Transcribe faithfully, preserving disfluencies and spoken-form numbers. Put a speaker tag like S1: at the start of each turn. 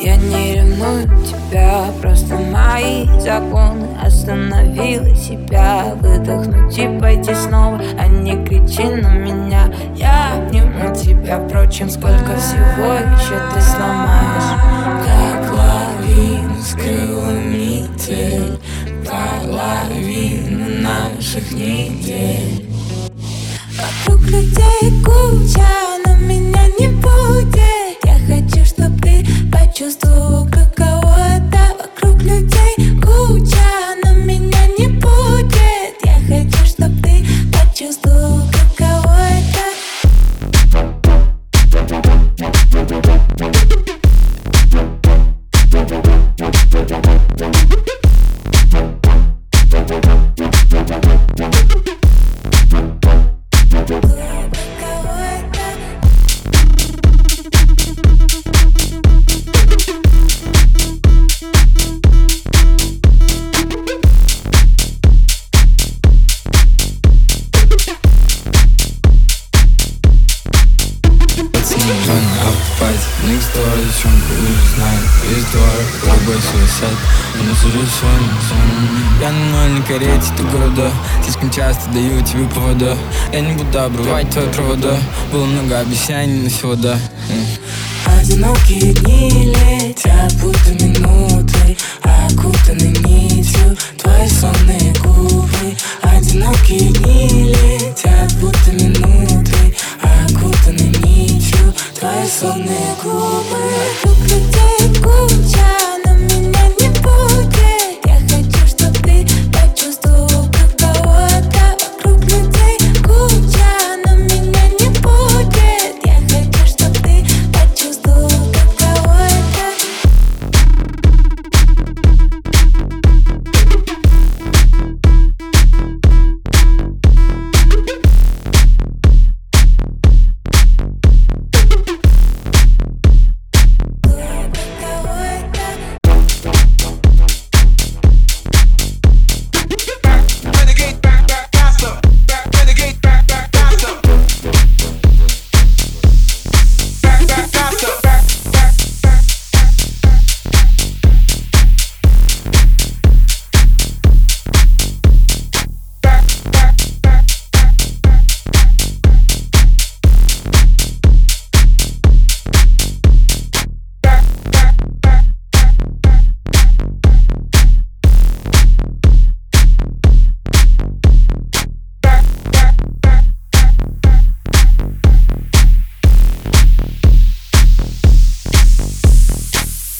S1: Я не ревную тебя, просто мои законы. Остановила себя, выдохнуть и пойти снова, а не кричи на меня. Я обниму тебя, впрочем, сколько всего еще ты сломаешь.
S2: Как лавина скрыла метель, половину наших недель.
S1: Вокруг людей куча, но меня не будет. Я хочу, чтоб ты почувствовал, каково это. Вокруг людей куча, но меня не будет. Я хочу, чтоб ты почувствовал, каково это.
S2: Next door, it's from Bruce Night. This door, любой суицид. Но сужу своим сон. Я на нольной карете до города. Слишком часто даю тебе повода. Я не буду обрывать твои провода. Было много обещаний, но всего да.
S1: Одинокие дни летят, будто минуты, окутаны нитью твои сонные губы. Одинокие дни летят, будто минуты, окутаны нитью твои сонные губы. Вокруг людей куча,